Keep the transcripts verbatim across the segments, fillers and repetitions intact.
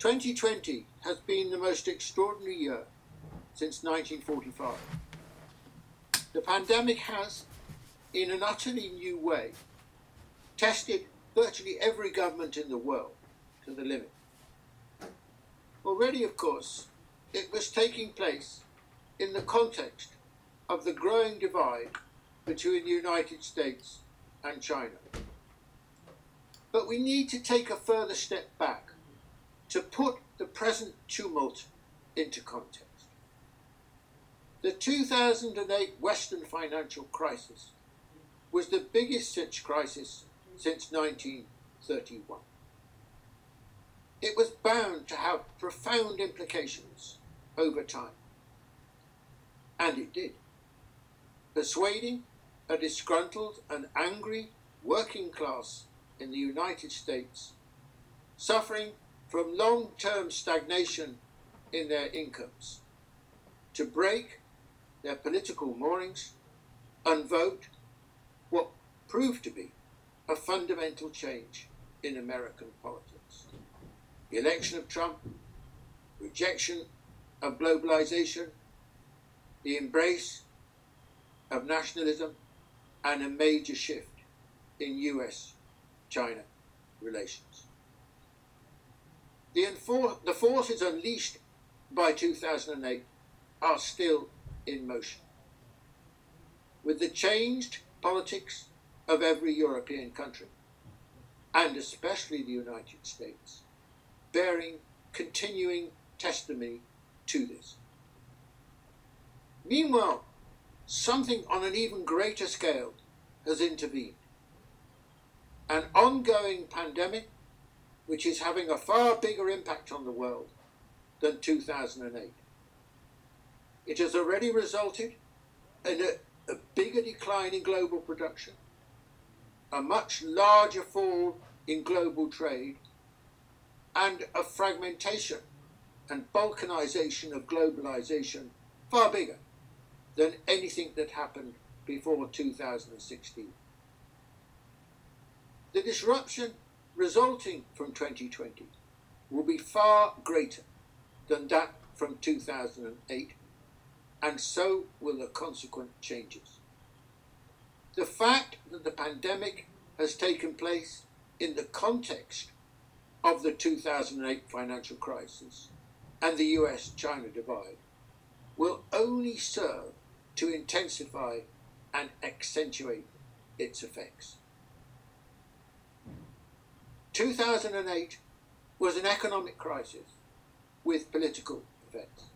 twenty twenty has been the most extraordinary year since nineteen forty-five. The pandemic has, in an utterly new way, tested virtually every government in the world to the limit. Already, of course, it was taking place in the context of the growing divide between the United States and China. But we need to take a further step back to put the present tumult into context. The two thousand eight Western financial crisis was the biggest such crisis since nineteen thirty-one. It was bound to have profound implications over time. And it did, persuading a disgruntled and angry working class in the United States, suffering from long-term stagnation in their incomes, to break their political moorings and vote what proved to be a fundamental change in American politics. The election of Trump, rejection of globalization, the embrace of nationalism, and a major shift in U S China relations. The, enfor- the forces unleashed by two thousand eight are still in motion, with the changed politics of every European country, and especially the United States, bearing continuing testimony to this. Meanwhile, something on an even greater scale has intervened. An ongoing pandemic which is having a far bigger impact on the world than two thousand eight. It has already resulted in a, a bigger decline in global production, a much larger fall in global trade, and a fragmentation and balkanization of globalization far bigger than anything that happened before two thousand sixteen. The disruption resulting from twenty twenty will be far greater than that from two thousand eight, and so will the consequent changes. The fact that the pandemic has taken place in the context of the two thousand eight financial crisis and the U S China divide will only serve to intensify and accentuate its effects. two thousand eight was an economic crisis with political effects.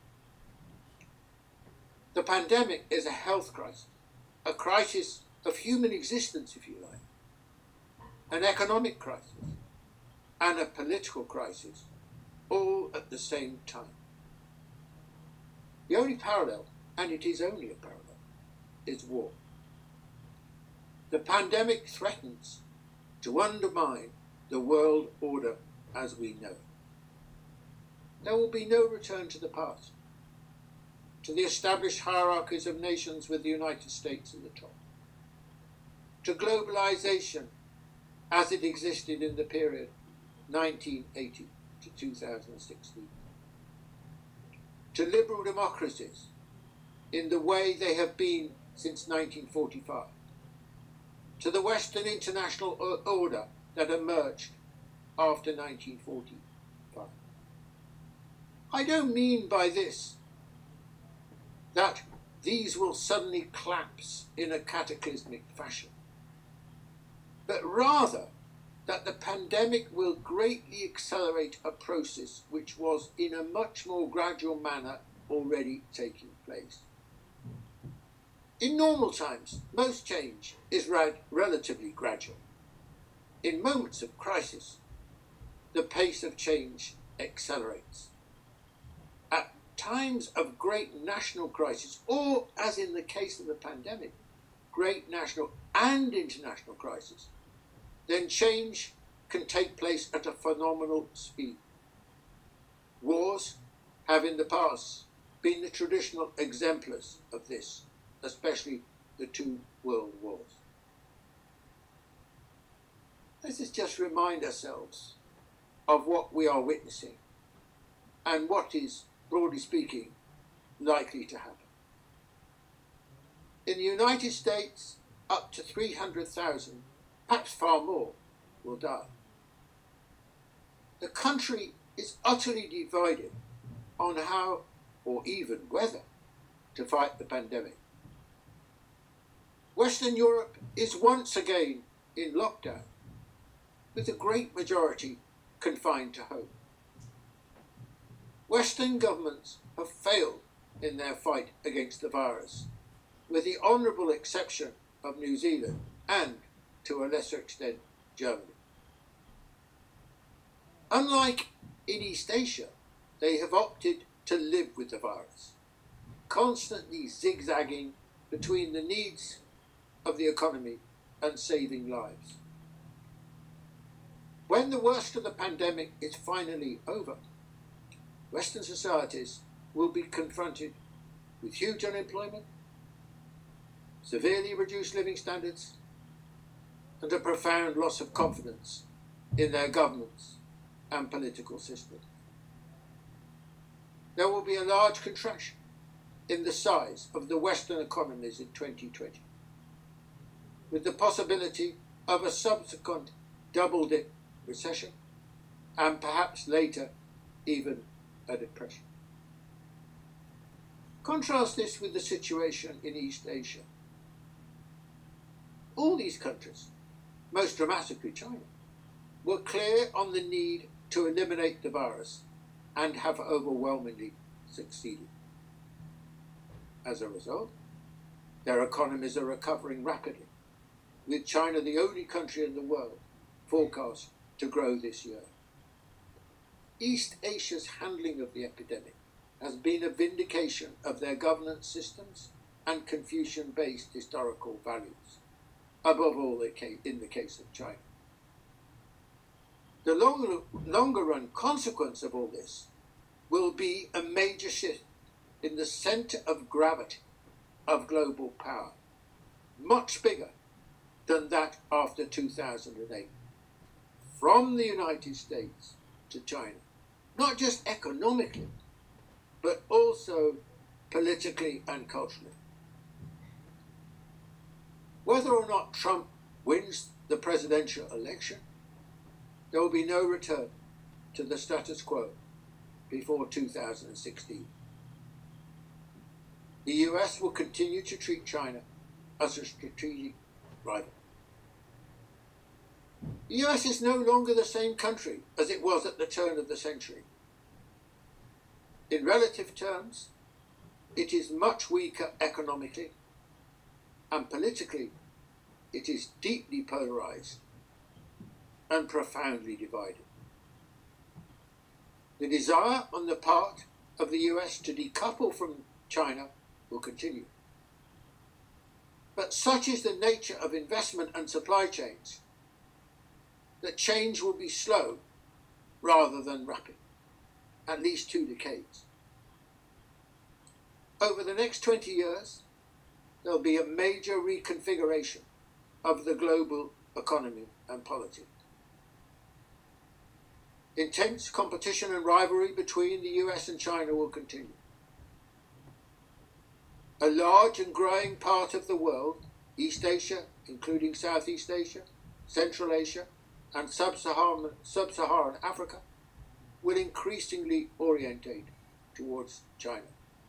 The pandemic is a health crisis, a crisis of human existence, if you like, an economic crisis, and a political crisis, all at the same time. The only parallel, and it is only a parallel, is war. The pandemic threatens to undermine the world order as we know it. There will be no return to the past, to the established hierarchies of nations with the United States at the top, to globalization as it existed in the period nineteen eighty to two thousand sixteen, to liberal democracies in the way they have been since nineteen forty-five, to the Western international order that emerged after nineteen forty-five. I don't mean by this that these will suddenly collapse in a cataclysmic fashion, but rather that the pandemic will greatly accelerate a process which was in a much more gradual manner already taking place. In normal times, most change is rad- relatively gradual. In moments of crisis, the pace of change accelerates. At times of great national crisis, or as in the case of the pandemic, great national and international crisis, then change can take place at a phenomenal speed. Wars have in the past been the traditional exemplars of this, especially the two world wars. Let us just remind ourselves of what we are witnessing and what is, broadly speaking, likely to happen. In the United States, up to three hundred thousand, perhaps far more, will die. The country is utterly divided on how, or even whether, to fight the pandemic. Western Europe is once again in lockdown, with the great majority confined to home. Western governments have failed in their fight against the virus, with the honourable exception of New Zealand and, to a lesser extent, Germany. Unlike in East Asia, they have opted to live with the virus, constantly zigzagging between the needs of the economy and saving lives. When the worst of the pandemic is finally over, Western societies will be confronted with huge unemployment, severely reduced living standards, and a profound loss of confidence in their governments and political systems. There will be a large contraction in the size of the Western economies in twenty twenty, with the possibility of a subsequent double-dip recession, and perhaps later even a depression. Contrast this with the situation in East Asia. All these countries, most dramatically China, were clear on the need to eliminate the virus and have overwhelmingly succeeded. As a result, their economies are recovering rapidly, with China the only country in the world forecast to grow this year. East Asia's handling of the epidemic has been a vindication of their governance systems and Confucian-based historical values, above all in the case of China. The longer, longer run consequence of all this will be a major shift in the centre of gravity of global power, much bigger than that after two thousand eight, from the United States to China, not just economically, but also politically and culturally. Whether or not Trump wins the presidential election, there will be no return to the status quo before two thousand sixteen. The U S will continue to treat China as a strategic rival. The U S is no longer the same country as it was at the turn of the century. In relative terms, it is much weaker economically, and politically, it is deeply polarized and profoundly divided. The desire on the part of the U S to decouple from China will continue. But such is the nature of investment and supply chains that change will be slow rather than rapid, at least two decades. Over the next twenty years, there'll be a major reconfiguration of the global economy and politics. Intense competition and rivalry between the U S and China will continue. A large and growing part of the world, East Asia, including Southeast Asia, Central Asia, and Sub-Saharan, Sub-Saharan Africa, will increasingly orientate towards China.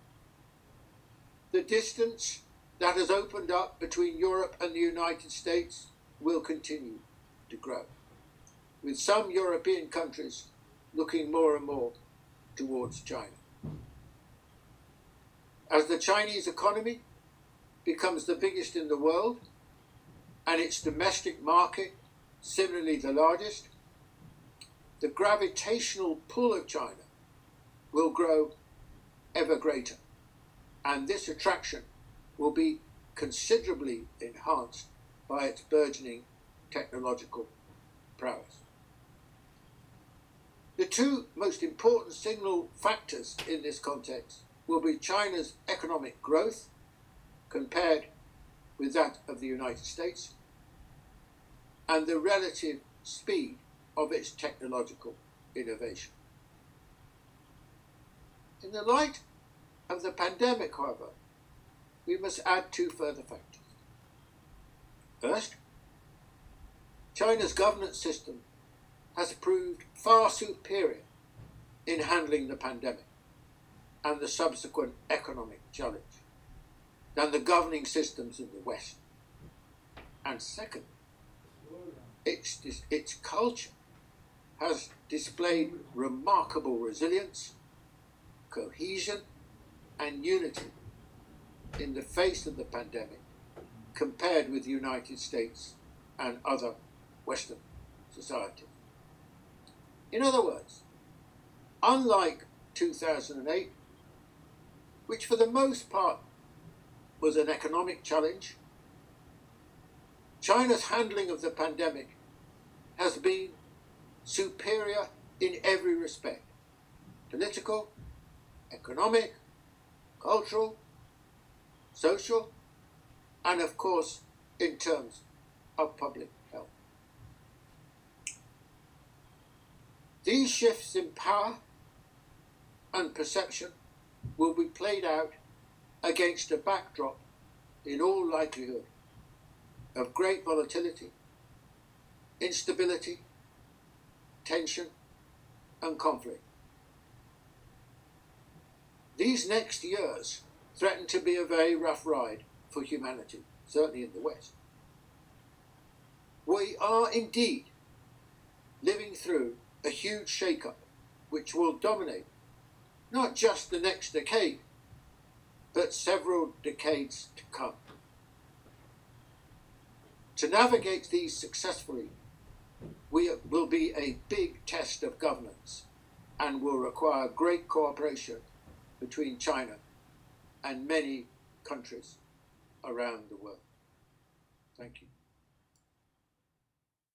The distance that has opened up between Europe and the United States will continue to grow, with some European countries looking more and more towards China. As the Chinese economy becomes the biggest in the world, and its domestic market similarly the largest, the gravitational pull of China will grow ever greater, and this attraction will be considerably enhanced by its burgeoning technological prowess. The two most important signal factors in this context will be China's economic growth compared with that of the United States, and the relative speed of its technological innovation. In the light of the pandemic, however, we must add two further factors. First, China's governance system has proved far superior in handling the pandemic and the subsequent economic challenge than the governing systems in the West. And second, its, its culture has displayed remarkable resilience, cohesion, and unity in the face of the pandemic compared with the United States and other Western societies. In other words, unlike two thousand eight, which for the most part was an economic challenge, China's handling of the pandemic has been superior in every respect: political, economic, cultural, social, and of course in terms of public health. These shifts in power and perception will be played out against a backdrop, in all likelihood, of great volatility, instability, tension, and conflict. These next years threaten to be a very rough ride for humanity, certainly in the West. We are indeed living through a huge shake-up which will dominate not just the next decade, but several decades to come. To navigate these successfully we will be a big test of governance and will require great cooperation between China and many countries around the world. Thank you.